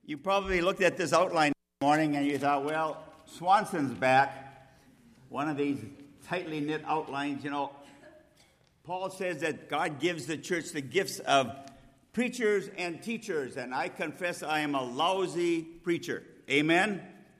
You probably looked at this outline this morning and you thought, well, Swanson's back. One of these tightly knit outlines, Paul says that God gives the church the gifts of preachers and teachers, and I confess I am a lousy preacher. Amen?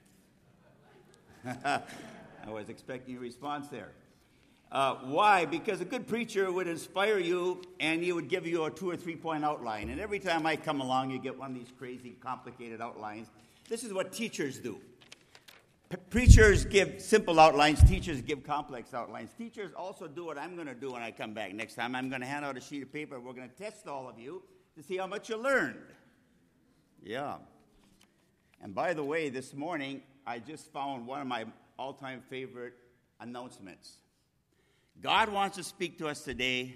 I was expecting a response there. Why? Because a good preacher would inspire you, and he would give you a 2 or 3 point outline. And every time I come along, you get one of these crazy, complicated outlines. This is what teachers do. Preachers give simple outlines. Teachers give complex outlines. Teachers also do what I'm going to do when I come back next time. I'm going to hand out a sheet of paper. We're going to test all of you to see how much you learned. Yeah. And by the way, this morning, I just found one of my all-time favorite announcements. God wants to speak to us today,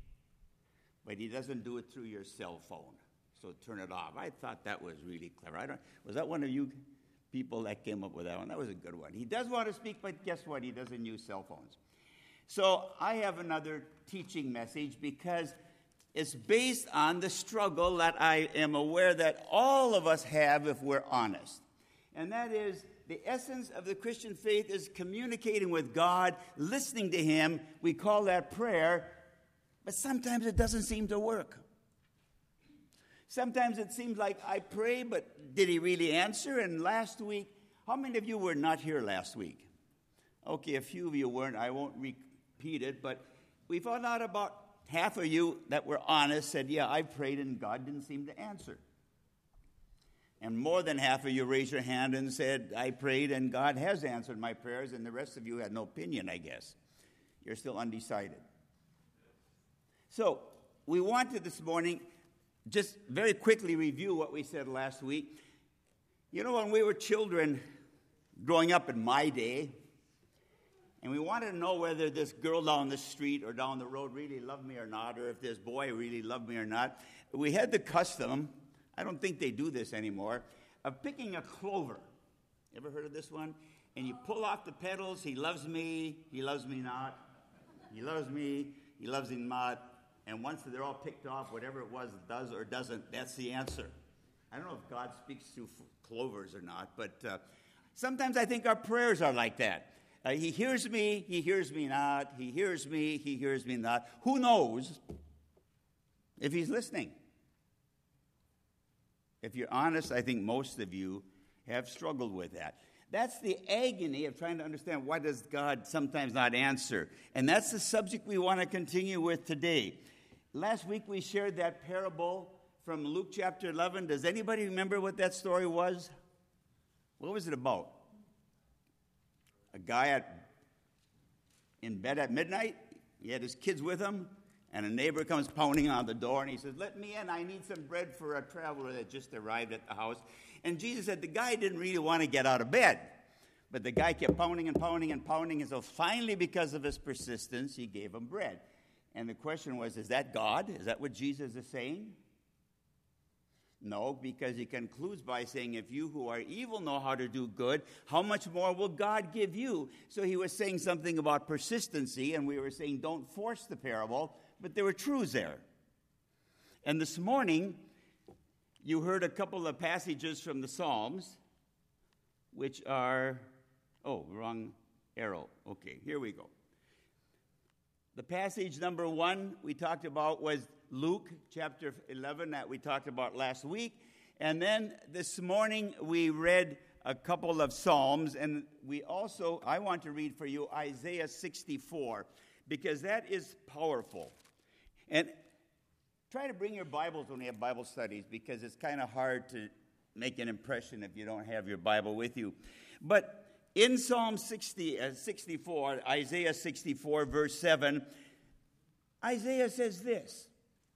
but he doesn't do it through your cell phone. So turn it off. I thought that was really clever. Was that one of you people that came up with that one? That was a good one. He does want to speak, but guess what? He doesn't use cell phones. So I have another teaching message because it's based on the struggle that I am aware that all of us have if we're honest. And that is, the essence of the Christian faith is communicating with God, listening to him. We call that prayer, but sometimes it doesn't seem to work. Sometimes it seems like I pray, but did he really answer? And last week, how many of you were not here last week? Okay, a few of you weren't. I won't repeat it, but we found out about half of you that were honest said, yeah, I prayed and God didn't seem to answer. And more than half of you raised your hand and said, I prayed and God has answered my prayers, and the rest of you had no opinion, I guess. You're still undecided. So, we wanted this morning just very quickly review what we said last week. When we were children growing up in my day, and we wanted to know whether this girl down the street or down the road really loved me or not, or if this boy really loved me or not, we had the custom, I don't think they do this anymore, of picking a clover. Ever heard of this one? And you pull off the petals, he loves me not. He loves me, he loves him not. And once they're all picked off, whatever it was does or doesn't, that's the answer. I don't know if God speaks through clovers or not, but sometimes I think our prayers are like that. He hears me not. He hears me not. Who knows if he's listening? If you're honest, I think most of you have struggled with that. That's the agony of trying to understand why does God sometimes not answer. And that's the subject we want to continue with today. Last week we shared that parable from Luke chapter 11. Does anybody remember what that story was? What was it about? A guy in bed at midnight. He had his kids with him. And a neighbor comes pounding on the door, and he says, let me in. I need some bread for a traveler that just arrived at the house. And Jesus said the guy didn't really want to get out of bed. But the guy kept pounding and pounding and pounding. And so finally, because of his persistence, he gave him bread. And the question was, is that God? Is that what Jesus is saying? No, because he concludes by saying, if you who are evil know how to do good, how much more will God give you? So he was saying something about persistency, and we were saying don't force the parable. But there were truths there. And this morning, you heard a couple of passages from the Psalms, which are, wrong arrow. Okay, here we go. The passage number 1 we talked about was Luke chapter 11 that we talked about last week. And then this morning, we read a couple of Psalms. And I want to read for you Isaiah 64, because that is powerful. And try to bring your Bibles when we have Bible studies, because it's kind of hard to make an impression if you don't have your Bible with you. But in Psalm 64, Isaiah 64, verse 7, Isaiah says this: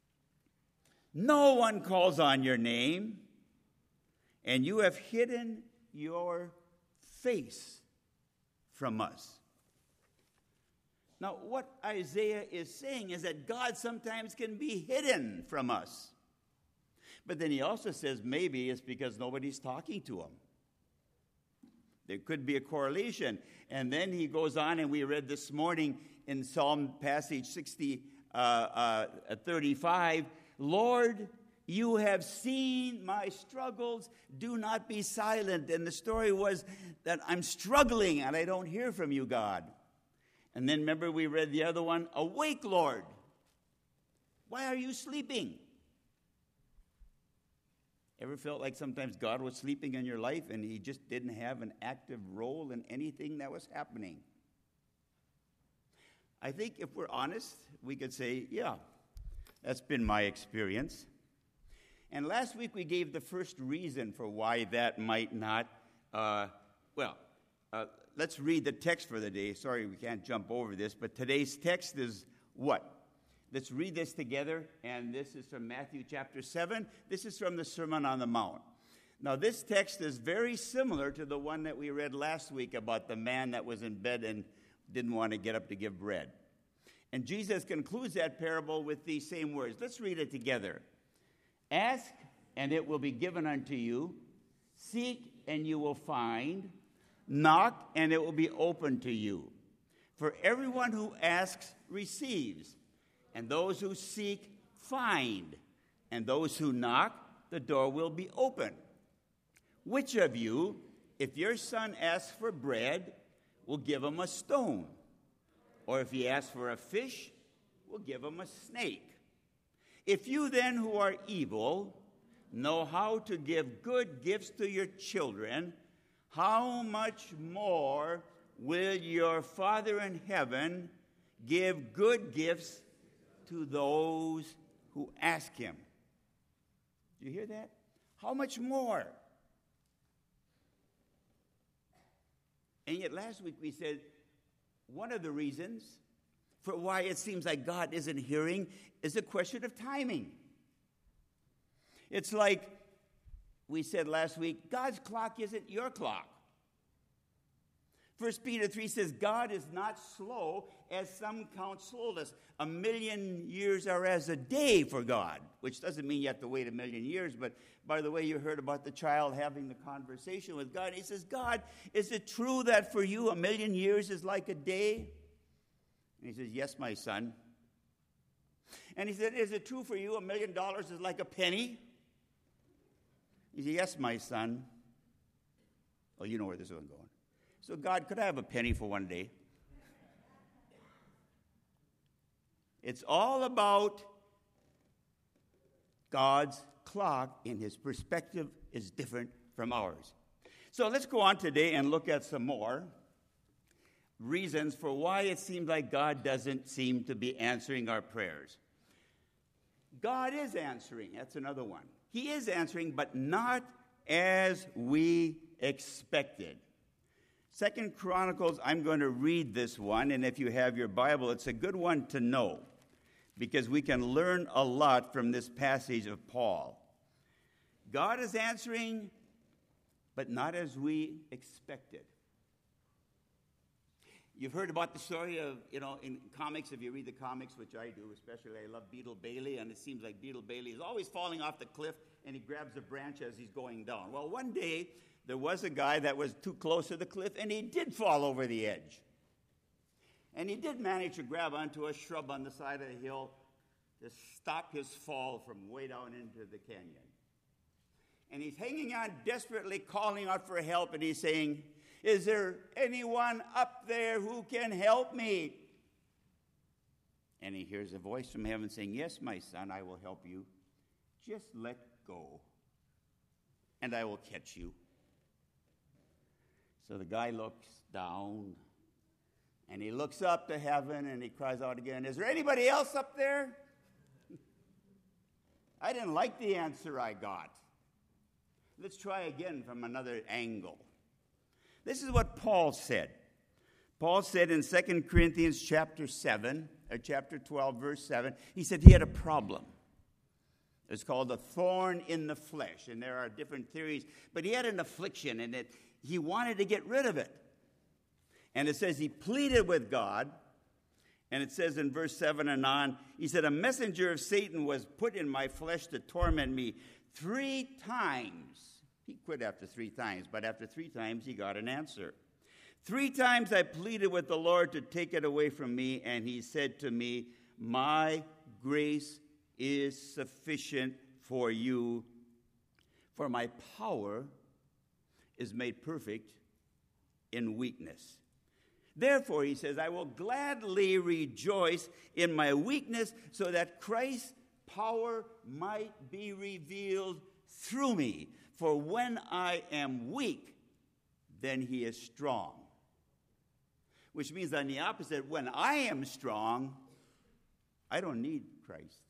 no one calls on your name, and you have hidden your face from us. Now, what Isaiah is saying is that God sometimes can be hidden from us. But then he also says maybe it's because nobody's talking to him. There could be a correlation. And then he goes on, and we read this morning in Psalm passage 35, Lord, You have seen my struggles. Do not be silent. And the story was that I'm struggling and I don't hear from you, God. And then remember we read the other one, awake, Lord. Why are you sleeping? Ever felt like sometimes God was sleeping in your life and he just didn't have an active role in anything that was happening? I think if we're honest, we could say, yeah, that's been my experience. And last week we gave the first reason for why that might not, let's read the text for the day. Sorry, we can't jump over this, but today's text is what? Let's read this together, and this is from Matthew chapter 7. This is from the Sermon on the Mount. Now, this text is very similar to the one that we read last week about the man that was in bed and didn't want to get up to give bread. And Jesus concludes that parable with these same words. Let's read it together. Ask, and it will be given unto you. Seek, and you will find. Knock, and it will be opened to you. For everyone who asks receives, and those who seek find, and those who knock, the door will be open. Which of you, if your son asks for bread, will give him a stone? Or if he asks for a fish, will give him a snake? If you then who are evil know how to give good gifts to your children, how much more will your Father in heaven give good gifts to those who ask him? Do you hear that? How much more? And yet last week we said one of the reasons for why it seems like God isn't hearing is a question of timing. It's like we said last week, God's clock isn't your clock. 1 Peter 3 says, God is not slow, as some count slowness. 1,000,000 years are as a day for God, which doesn't mean you have to wait 1,000,000 years. But by the way, you heard about the child having the conversation with God. He says, God, is it true that for you 1,000,000 years is like a day? And he says, yes, my son. And he said, is it true for you $1,000,000 is like a penny? He said, yes, my son. Oh, you know where this is going. So, God, could I have a penny for one day? It's all about God's clock, and his perspective is different from ours. So let's go on today and look at some more reasons for why it seems like God doesn't seem to be answering our prayers. God is answering. That's another one. He is answering, but not as we expected. 2 Chronicles, I'm going to read this one, and if you have your Bible, it's a good one to know, because we can learn a lot from this passage of Paul. God is answering, but not as we expected. You've heard about the story of, in comics, if you read the comics, which I do, especially I love Beetle Bailey, and it seems like Beetle Bailey is always falling off the cliff, and he grabs a branch as he's going down. Well, one day, there was a guy that was too close to the cliff, and he did fall over the edge. And he did manage to grab onto a shrub on the side of the hill to stop his fall from way down into the canyon. And he's hanging on desperately, calling out for help, and he's saying, is there anyone up there who can help me? And he hears a voice from heaven saying, yes, my son, I will help you. Just let go, and I will catch you. So the guy looks down, and he looks up to heaven, and he cries out again, is there anybody else up there? I didn't like the answer I got. Let's try again from another angle. This is what Paul said. Paul said in 2 Corinthians chapter 12, verse 7, he said he had a problem. It's called a thorn in the flesh, and there are different theories, but he had an affliction, and he wanted to get rid of it. And it says he pleaded with God, and it says in verse 7 and on, he said, a messenger of Satan was put in my flesh to torment me 3 times. He quit after 3 times, but after 3 times he got an answer. 3 times I pleaded with the Lord to take it away from me, and he said to me, my grace is sufficient for you, for my power is made perfect in weakness. Therefore, he says, I will gladly rejoice in my weakness so that Christ's power might be revealed through me. For when I am weak, then he is strong. Which means on the opposite, when I am strong, I don't need Christ.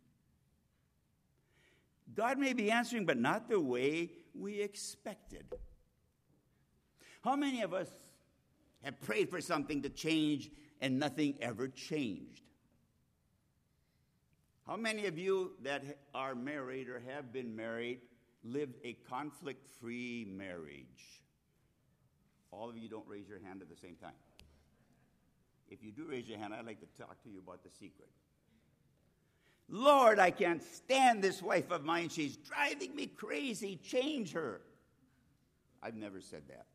God may be answering, but not the way we expected. How many of us have prayed for something to change and nothing ever changed? How many of you that are married or have been married lived a conflict-free marriage? All of you don't raise your hand at the same time. If you do raise your hand, I'd like to talk to you about the secret. Lord, I can't stand this wife of mine. She's driving me crazy. Change her. I've never said that.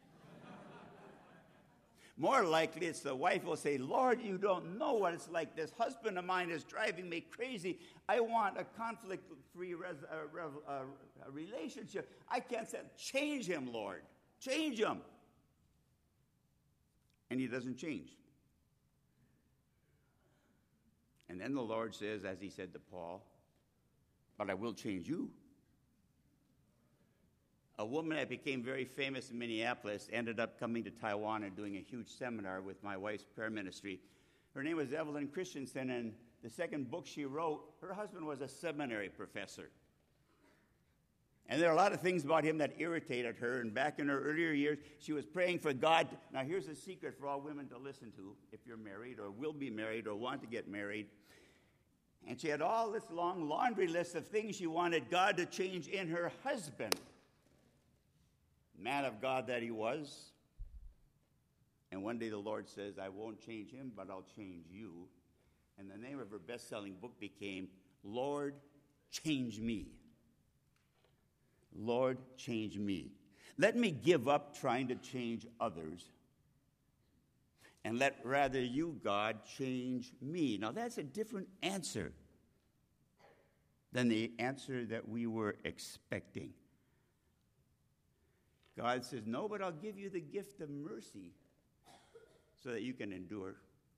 More likely, it's the wife will say, Lord, you don't know what it's like. This husband of mine is driving me crazy. I want a conflict-free relationship. I can't say, change him, Lord. Change him. And he doesn't change. And then the Lord says, as he said to Paul, but I will change you. A woman that became very famous in Minneapolis ended up coming to Taiwan and doing a huge seminar with my wife's prayer ministry. Her name was Evelyn Christensen, and the second book she wrote, her husband was a seminary professor. And there are a lot of things about him that irritated her, and back in her earlier years, she was praying for God. Now, here's a secret for all women to listen to if you're married or will be married or want to get married. And she had all this long laundry list of things she wanted God to change in her husband. Man of God that he was. And one day the Lord says, I won't change him, but I'll change you. And the name of her best-selling book became, Lord, Change Me. Lord, change me. Let me give up trying to change others. And let rather you, God, change me. Now that's a different answer than the answer that we were expecting. God says, no, but I'll give you the gift of mercy so that you can endure.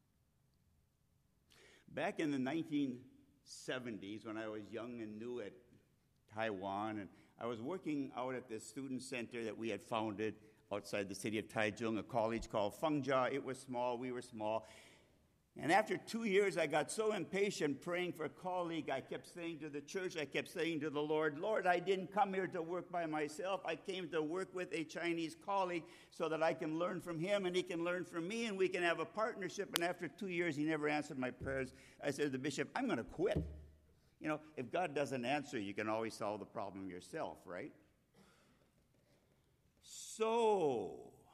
Back in the 1970s, when I was young and new at Taiwan, and I was working out at this student center that we had founded outside the city of Taichung, a college called Fengjia. It was small, we were small. And after 2 years, I got so impatient praying for a colleague. I kept saying to the church, I kept saying to the Lord, Lord, I didn't come here to work by myself. I came to work with a Chinese colleague so that I can learn from him and he can learn from me and we can have a partnership. And after 2 years, he never answered my prayers. I said to the bishop, I'm going to quit. You know, if God doesn't answer, you can always solve the problem yourself, right? So,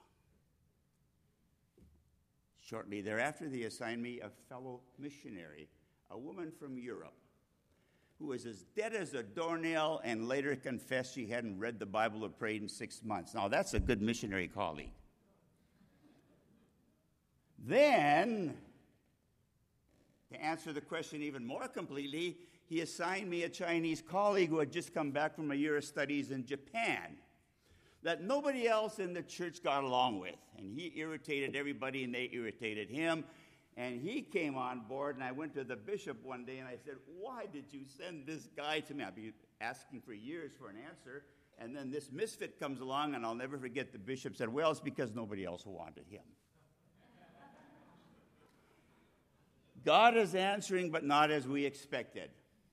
shortly thereafter, they assigned me a fellow missionary, a woman from Europe, who was as dead as a doornail and later confessed she hadn't read the Bible or prayed in 6 months. Now, that's a good missionary colleague. Then, to answer the question even more completely, he assigned me a Chinese colleague who had just come back from a year of studies in Japan that nobody else in the church got along with. And he irritated everybody, and they irritated him. And he came on board, and I went to the bishop one day, and I said, why did you send this guy to me? I've been asking for years for an answer. And then this misfit comes along, and I'll never forget the bishop said, well, it's because nobody else wanted him. God is answering, but not as we expected.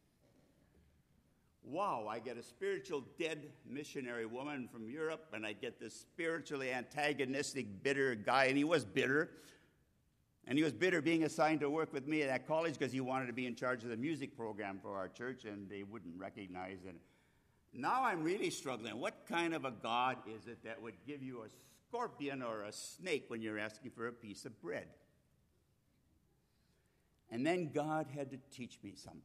Wow, I get a spiritual dead missionary woman from Europe, and I get this spiritually antagonistic, bitter guy, and he was bitter. And he was bitter being assigned to work with me at that college because he wanted to be in charge of the music program for our church, and they wouldn't recognize it. Now I'm really struggling. What kind of a God is it that would give you a scorpion or a snake when you're asking for a piece of bread? And then God had to teach me something.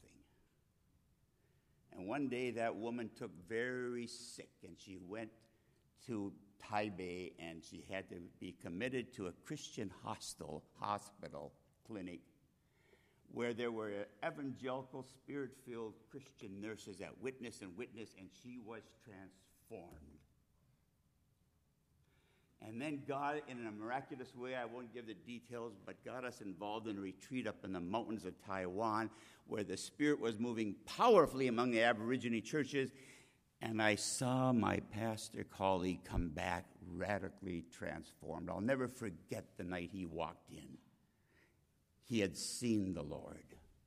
And one day that woman took very sick, and she went to Taipei, and she had to be committed to a Christian hospital clinic. where there were evangelical, spirit-filled Christian nurses that witnessed, and she was transformed. And then God, in a miraculous way, I won't give the details, but got us involved in a retreat up in the mountains of Taiwan, where the Spirit was moving powerfully among the Aborigine churches, and I saw my pastor colleague come back radically transformed. I'll never forget the night he walked in. He had seen the Lord.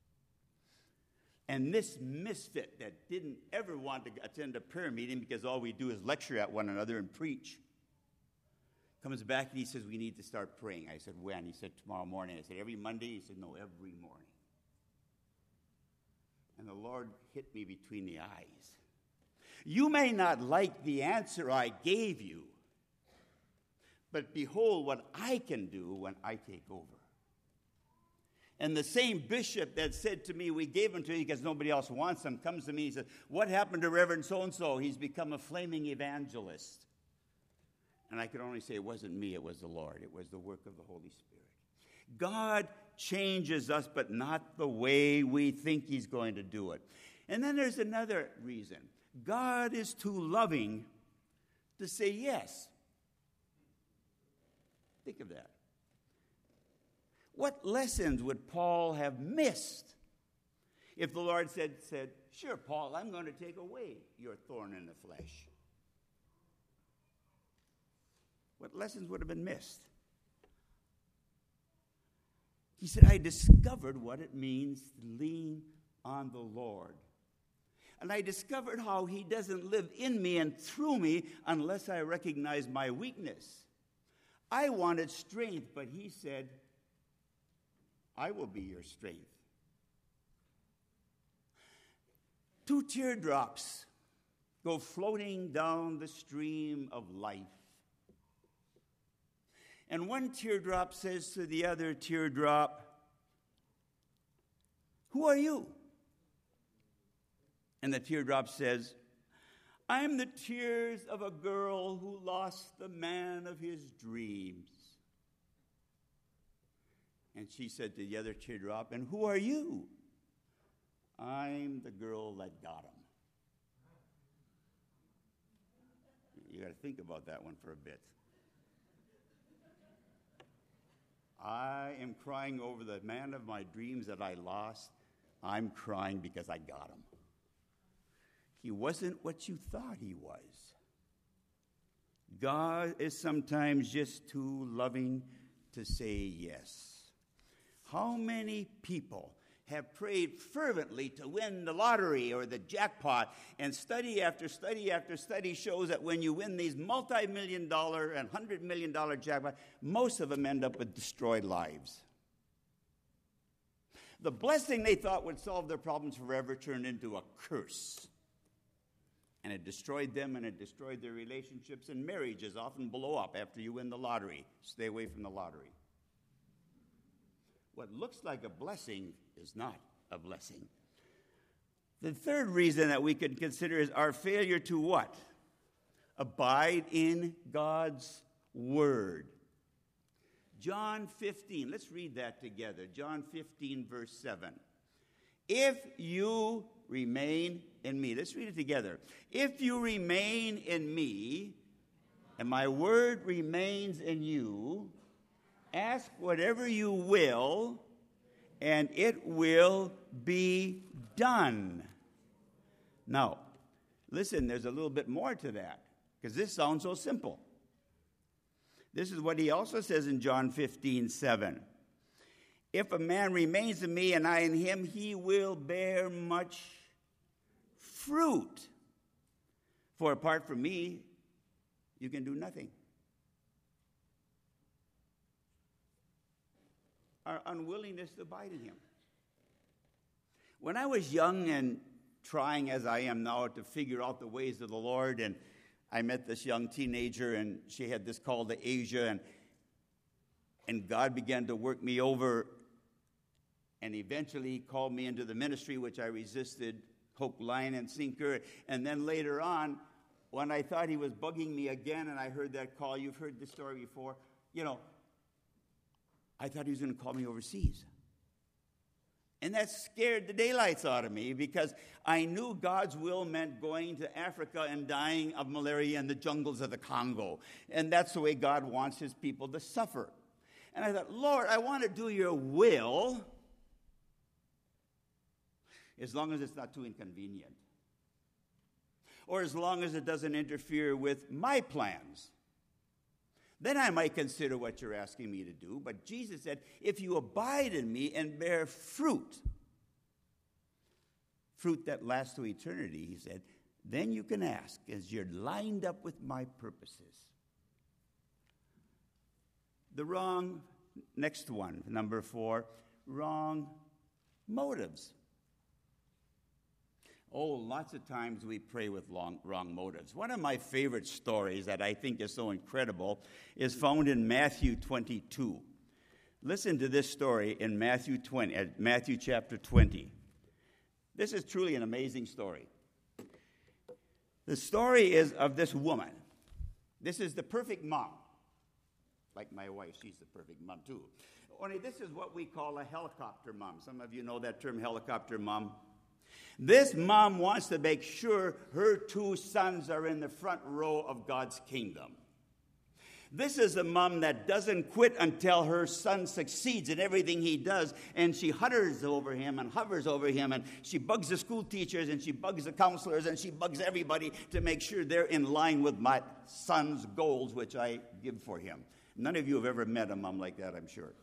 And this misfit that didn't ever want to attend a prayer meeting because all we do is lecture at one another and preach, comes back and he says, we need to start praying. I said, when? He said, tomorrow morning. I said, every Monday? He said, no, every morning. And the Lord hit me between the eyes. You may not like the answer I gave you, but behold what I can do when I take over. And the same bishop that said to me, we gave him to you because nobody else wants him, comes to me and says, what happened to Reverend so-and-so? He's become a flaming evangelist. And I could only say it wasn't me, it was the Lord. It was the work of the Holy Spirit. God changes us, but not the way we think he's going to do it. And then there's another reason. God is too loving to say yes. Think of that. What lessons would Paul have missed if the Lord said, sure, Paul, I'm going to take away your thorn in the flesh? What lessons would have been missed? He said, I discovered what it means to lean on the Lord. And I discovered how he doesn't live in me and through me unless I recognize my weakness. I wanted strength, but he said, I will be your strength. 2 teardrops go floating down the stream of life. And one teardrop says to the other teardrop, who are you? And the teardrop says, I'm the tears of a girl who lost the man of his dreams. And she said to the other teardrop, and who are you? I'm the girl that got him. You got to think about that one for a bit. I am crying over the man of my dreams that I lost. I'm crying because I got him. He wasn't what you thought he was. God is sometimes just too loving to say yes. How many people have prayed fervently to win the lottery or the jackpot, and study after study after study shows that when you win these multi-million-dollar and $100 million jackpot, most of them end up with destroyed lives. The blessing they thought would solve their problems forever turned into a curse. And it destroyed them, and it destroyed their relationships, and marriages often blow up after you win the lottery. Stay away from the lottery. What looks like a blessing is not a blessing. The third reason that we could consider is our failure to what? Abide in God's Word. John 15, let's read that together. John 15, verse 7. If you remain in me, let's read it together. If you remain in me, and my word remains in you, ask whatever you will, and it will be done. Now, listen, there's a little bit more to that, because this sounds so simple. This is what he also says in John 15:7. If a man remains in me and I in him, he will bear much fruit. For apart from me, you can do nothing. Our unwillingness to abide in him. When I was young and trying as I am now to figure out the ways of the Lord, and I met this young teenager, and she had this call to Asia, and God began to work me over, and eventually called me into the ministry, which I resisted, hook, line, and sinker. And then later on, when I thought he was bugging me again, and I heard that call, you've heard this story before, I thought he was going to call me overseas. And that scared the daylights out of me because I knew God's will meant going to Africa and dying of malaria in the jungles of the Congo. And that's the way God wants his people to suffer. And I thought, Lord, I want to do your will as long as it's not too inconvenient. Or as long as it doesn't interfere with my plans. Then I might consider what you're asking me to do. But Jesus said, if you abide in me and bear fruit that lasts to eternity, he said, then you can ask as you're lined up with my purposes. The wrong, next one, number 4, wrong motives. Oh, lots of times we pray with wrong motives. One of my favorite stories that I think is so incredible is found in Matthew 22. Listen to this story in Matthew chapter 20. This is truly an amazing story. The story is of this woman. This is the perfect mom. Like my wife, she's the perfect mom too. Only this is what we call a helicopter mom. Some of you know that term, helicopter mom. This mom wants to make sure her 2 sons are in the front row of God's kingdom. This is a mom that doesn't quit until her son succeeds in everything he does, and she hovers over him, and she bugs the school teachers, and she bugs the counselors, and she bugs everybody to make sure they're in line with my son's goals, which I give for him. None of you have ever met a mom like that, I'm sure.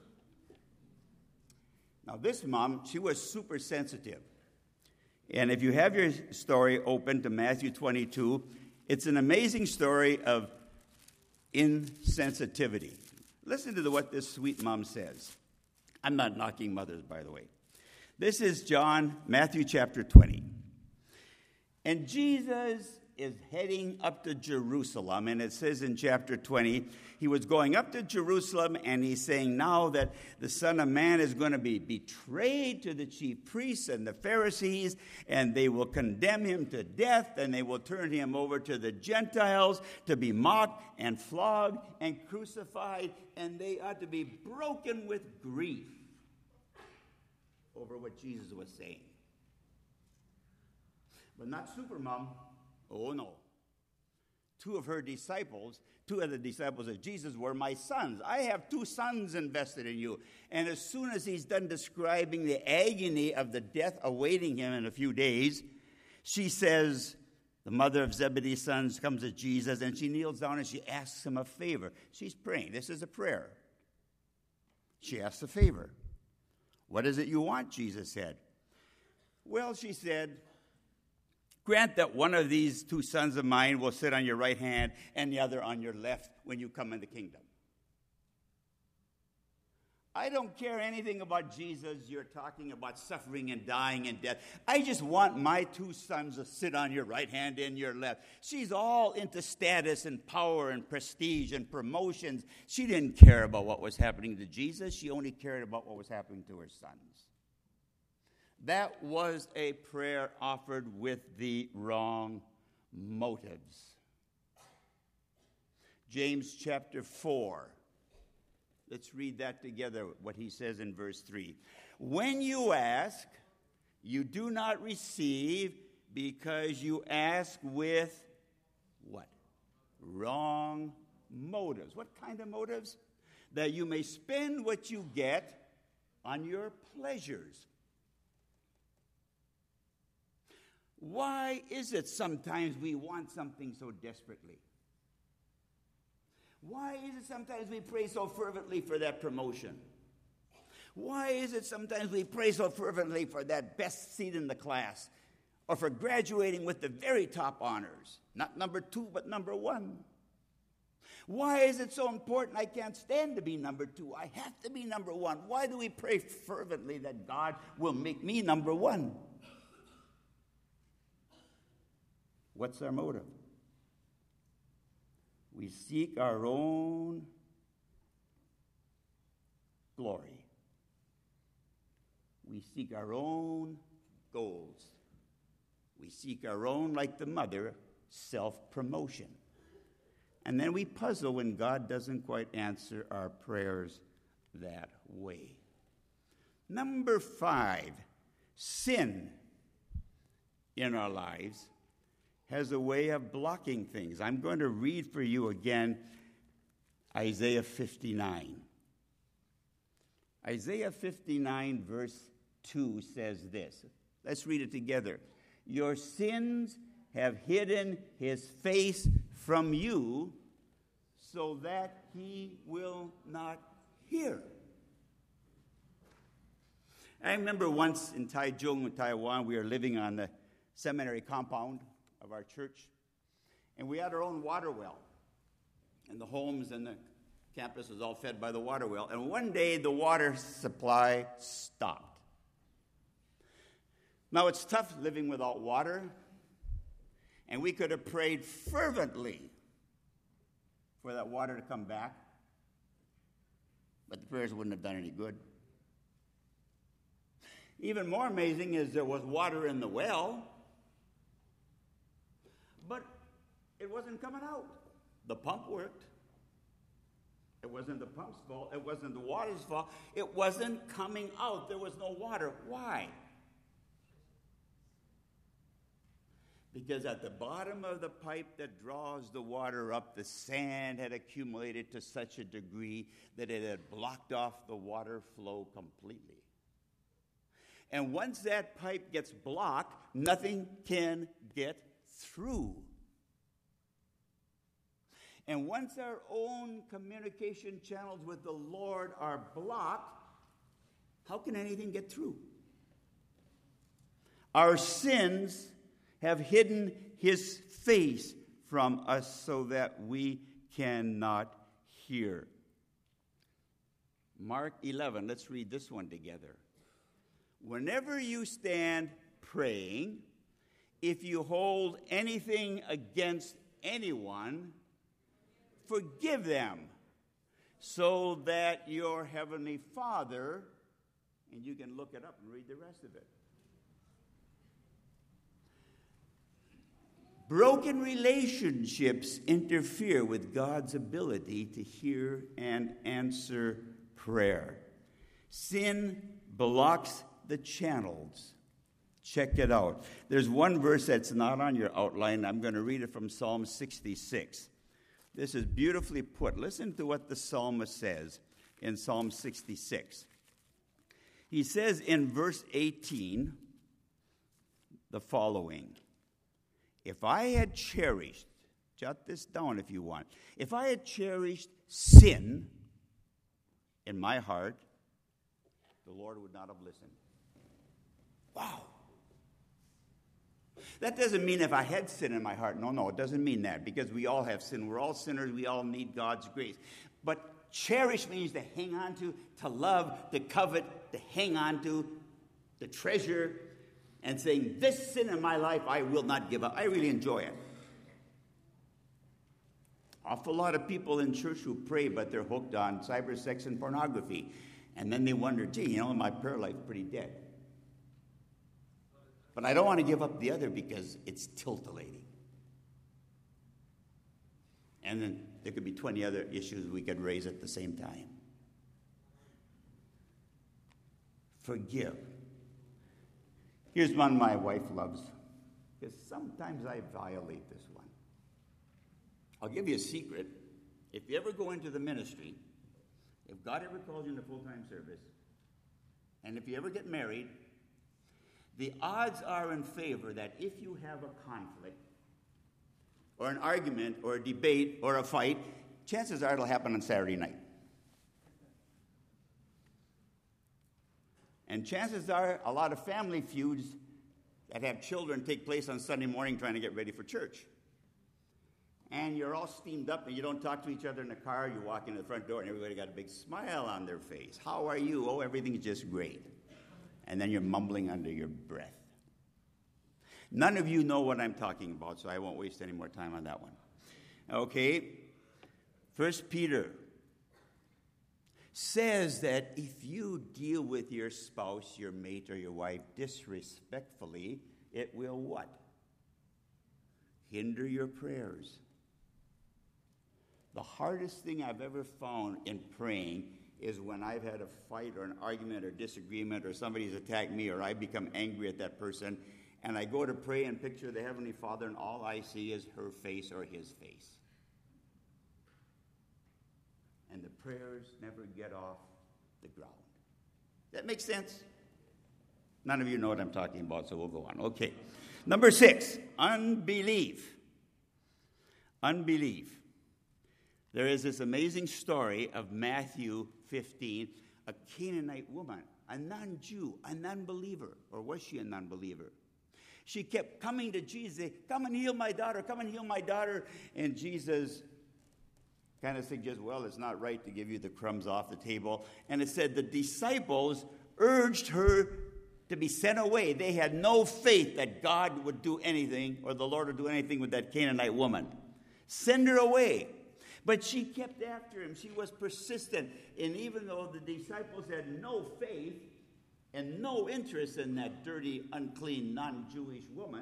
Now, this mom, she was super sensitive. And if you have your story open to Matthew 22, it's an amazing story of insensitivity. Listen to what this sweet mom says. I'm not knocking mothers, by the way. This is Matthew chapter 20. And Jesus is heading up to Jerusalem, and it says in chapter 20, he was going up to Jerusalem, and he's saying now that the Son of Man is going to be betrayed to the chief priests and the Pharisees, and they will condemn him to death, and they will turn him over to the Gentiles to be mocked and flogged and crucified, and they ought to be broken with grief over what Jesus was saying. But not Supermom. Oh, no. 2 of the disciples of Jesus were my sons. I have 2 sons invested in you. And as soon as he's done describing the agony of the death awaiting him in a few days, she says, the mother of Zebedee's sons comes to Jesus, and she kneels down and she asks him a favor. She's praying. This is a prayer. She asks a favor. What is it you want? Jesus said. Well, she said, grant that one of these 2 sons of mine will sit on your right hand and the other on your left when you come in the kingdom. I don't care anything about Jesus. You're talking about suffering and dying and death. I just want my 2 sons to sit on your right hand and your left. She's all into status and power and prestige and promotions. She didn't care about what was happening to Jesus. She only cared about what was happening to her sons. That was a prayer offered with the wrong motives. James chapter 4. Let's read that together, what he says in verse 3. When you ask, you do not receive because you ask with what? Wrong motives. What kind of motives? That you may spend what you get on your pleasures. Why is it sometimes we want something so desperately? Why is it sometimes we pray so fervently for that promotion? Why is it sometimes we pray so fervently for that best seat in the class or for graduating with the very top honors? Not number 2, but number 1. Why is it so important I can't stand to be number 2? I have to be number 1. Why do we pray fervently that God will make me number 1? What's our motive? We seek our own glory. We seek our own goals. We seek our own, like the mother, self-promotion. And then we puzzle when God doesn't quite answer our prayers that way. Number 5, sin in our lives has a way of blocking things. I'm going to read for you again Isaiah 59. Isaiah 59 verse 2 says this. Let's read it together. Your sins have hidden his face from you so that he will not hear. I remember once in Taichung, Taiwan, we were living on the seminary compound of our church, and we had our own water well. And the homes and the campus was all fed by the water well. And one day, the water supply stopped. Now, it's tough living without water, and we could have prayed fervently for that water to come back, but the prayers wouldn't have done any good. Even more amazing is there was water in the well, but it wasn't coming out. The pump worked. It wasn't the pump's fault. It wasn't the water's fault. It wasn't coming out. There was no water. Why? Because at the bottom of the pipe that draws the water up, the sand had accumulated to such a degree that it had blocked off the water flow completely. And once that pipe gets blocked, nothing can get through. And once our own communication channels with the Lord are blocked, how can anything get through? Our sins have hidden his face from us so that we cannot hear. Mark 11, let's read this one together. Whenever you stand praying, if you hold anything against anyone, forgive them, so that your heavenly Father, and you can look it up and read the rest of it. Broken relationships interfere with God's ability to hear and answer prayer. Sin blocks the channels. Check it out. There's one verse that's not on your outline. I'm going to read it from Psalm 66. This is beautifully put. Listen to what the psalmist says in Psalm 66. He says in verse 18 the following. If I had cherished, jot this down if you want. If I had cherished sin in my heart, the Lord would not have listened. Wow. That doesn't mean if I had sin in my heart. No, it doesn't mean that, because we all have sin. We're all sinners. We all need God's grace. But cherish means to hang on to love, to covet, to hang on to treasure, and saying, this sin in my life I will not give up. I really enjoy it. Awful lot of people in church who pray, but they're hooked on cyber sex and pornography. And then they wonder, gee, my prayer life's pretty dead. But I don't want to give up the other because it's titillating. And then there could be 20 other issues we could raise at the same time. Forgive. Here's one my wife loves, because sometimes I violate this one. I'll give you a secret. If you ever go into the ministry, if God ever calls you into full-time service, and if you ever get married, the odds are in favor that if you have a conflict, or an argument, or a debate, or a fight, chances are it'll happen on Saturday night. And chances are a lot of family feuds that have children take place on Sunday morning trying to get ready for church. And you're all steamed up and you don't talk to each other in the car. You walk into the front door and everybody got a big smile on their face. How are you? Oh, everything's just great. And then you're mumbling under your breath. None of you know what I'm talking about, so I won't waste any more time on that one. Okay, 1 Peter says that if you deal with your spouse, your mate, or your wife disrespectfully, it will what? Hinder your prayers. The hardest thing I've ever found in praying is when I've had a fight or an argument or disagreement or somebody's attacked me or I become angry at that person and I go to pray and picture the Heavenly Father and all I see is her face or his face. And the prayers never get off the ground. That makes sense? None of you know what I'm talking about, so we'll go on. Okay. Number 6, unbelief. Unbelief. There is this amazing story of Matthew 15, a Canaanite woman, a non-Jew, a non-believer. Or was she a non-believer? She kept coming to Jesus, come and heal my daughter, come and heal my daughter. And Jesus kind of suggests, well, it's not right to give you the crumbs off the table. And it said the disciples urged her to be sent away. They had no faith that God would do anything or the Lord would do anything with that Canaanite woman. Send her away. But she kept after him. She was persistent. And even though the disciples had no faith and no interest in that dirty, unclean, non-Jewish woman,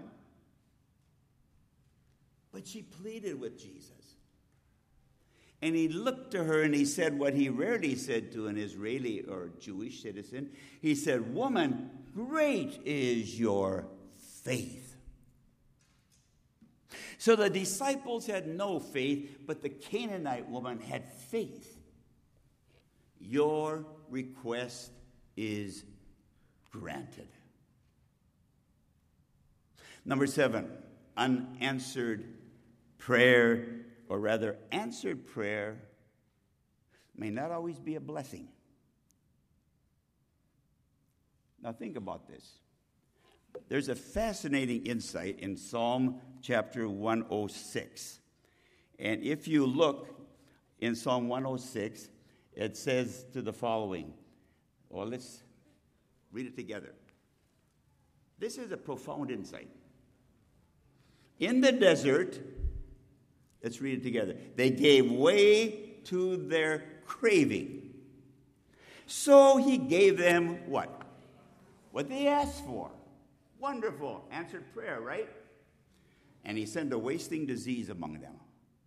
but she pleaded with Jesus. And he looked to her and he said what he rarely said to an Israeli or Jewish citizen. He said, "Woman, great is your faith." So the disciples had no faith, but the Canaanite woman had faith. Your request is granted. Number 7, unanswered prayer, or rather answered prayer, may not always be a blessing. Now think about this. There's a fascinating insight in Psalm chapter 106. And if you look in Psalm 106, it says to the following. Well, let's read it together. This is a profound insight. In the desert, let's read it together. They gave way to their craving. So he gave them what? What they asked for. Wonderful. Answered prayer, right? And he sent a wasting disease among them.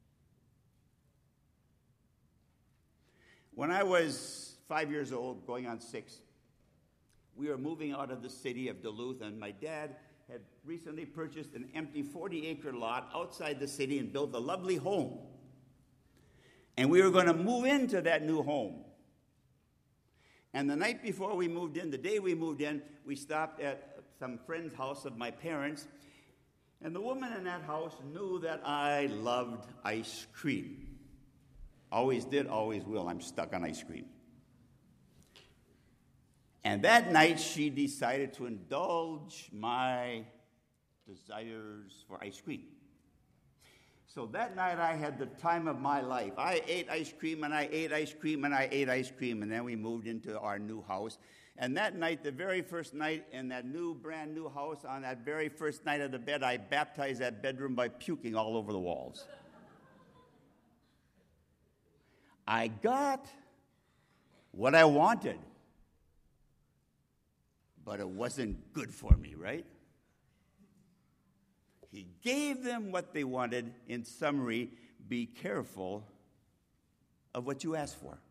When I was 5 years old, going on 6, we were moving out of the city of Duluth, and my dad had recently purchased an empty 40-acre lot outside the city and built a lovely home. And we were going to move into that new home. And the night before we moved in, the day we moved in, we stopped at some friend's house of my parents, and the woman in that house knew that I loved ice cream. Always did, always will. I'm stuck on ice cream. And that night, she decided to indulge my desires for ice cream. So that night, I had the time of my life. I ate ice cream, and I ate ice cream, and I ate ice cream, and then we moved into our new house. And that night, the very first night in that brand new house, on that very first night of the bed, I baptized that bedroom by puking all over the walls. I got what I wanted, but it wasn't good for me, right? He gave them what they wanted. In summary, be careful of what you ask for.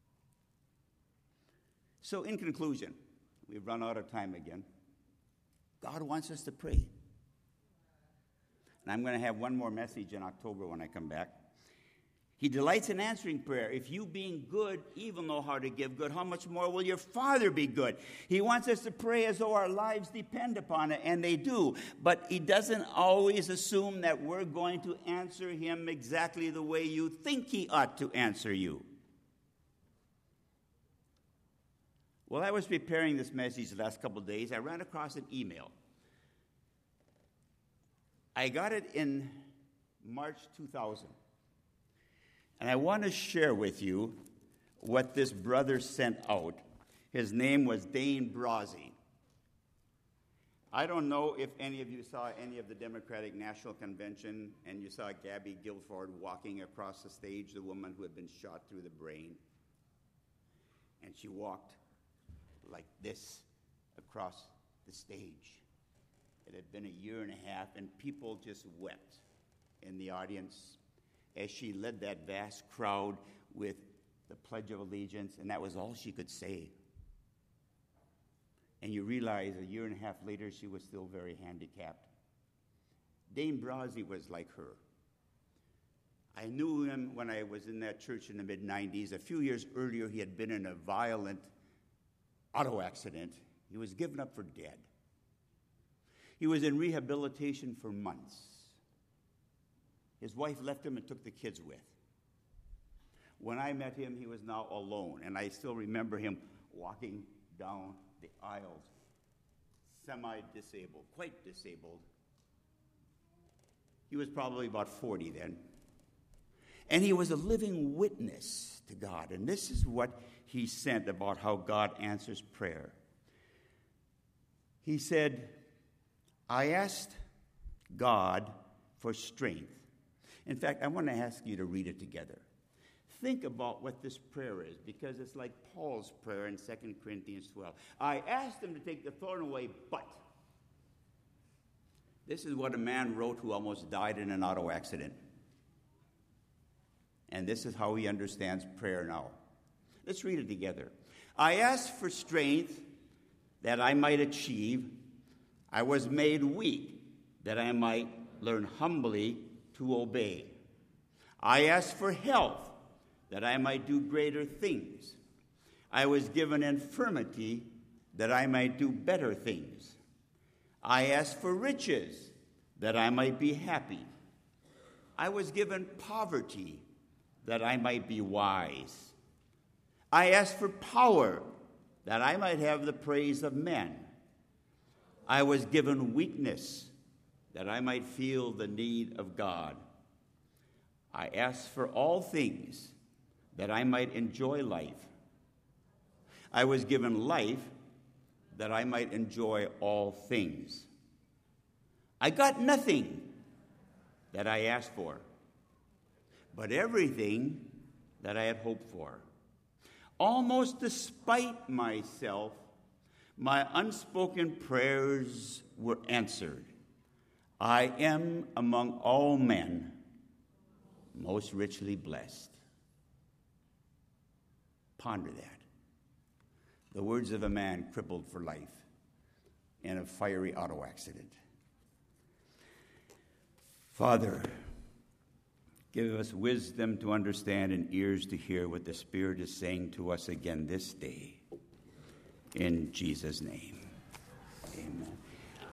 So in conclusion, we've run out of time again. God wants us to pray. And I'm going to have one more message in October when I come back. He delights in answering prayer. If you, being good, even know how to give good, how much more will your Father be good? He wants us to pray as though our lives depend upon it, and they do. But he doesn't always assume that we're going to answer him exactly the way you think he ought to answer you. While I was preparing this message the last couple of days, I ran across an email. I got it in March 2000. And I want to share with you what this brother sent out. His name was Dane Brazzi. I don't know if any of you saw any of the Democratic National Convention and you saw Gabby Guilford walking across the stage, the woman who had been shot through the brain. And she walked like this across the stage. It had been a year and a half, and people just wept in the audience as she led that vast crowd with the Pledge of Allegiance, and that was all she could say. And you realize a year and a half later, she was still very handicapped. Dane Brazzi was like her. I knew him when I was in that church in the mid-90s. A few years earlier, he had been in a violent auto accident. He was given up for dead. He was in rehabilitation for months. His wife left him and took the kids with. When I met him, he was now alone, and I still remember him walking down the aisles, semi-disabled, quite disabled. He was probably about 40 then. And he was a living witness to God. And this is what he said about how God answers prayer. He said, I asked God for strength. In fact, I want to ask you to read it together. Think about what this prayer is, because it's like Paul's prayer in 2 Corinthians 12. I asked him to take the thorn away, but. This is what a man wrote who almost died in an auto accident. And this is how he understands prayer now. Let's read it together. I asked for strength that I might achieve. I was made weak that I might learn humbly to obey. I asked for health that I might do greater things. I was given infirmity that I might do better things. I asked for riches that I might be happy. I was given poverty that I might be wise. I asked for power that I might have the praise of men. I was given weakness that I might feel the need of God. I asked for all things that I might enjoy life. I was given life that I might enjoy all things. I got nothing that I asked for, but everything that I had hoped for. Almost despite myself, my unspoken prayers were answered. I am among all men most richly blessed. Ponder that. The words of a man crippled for life in a fiery auto accident. Father, give us wisdom to understand and ears to hear what the Spirit is saying to us again this day. In Jesus' name, amen.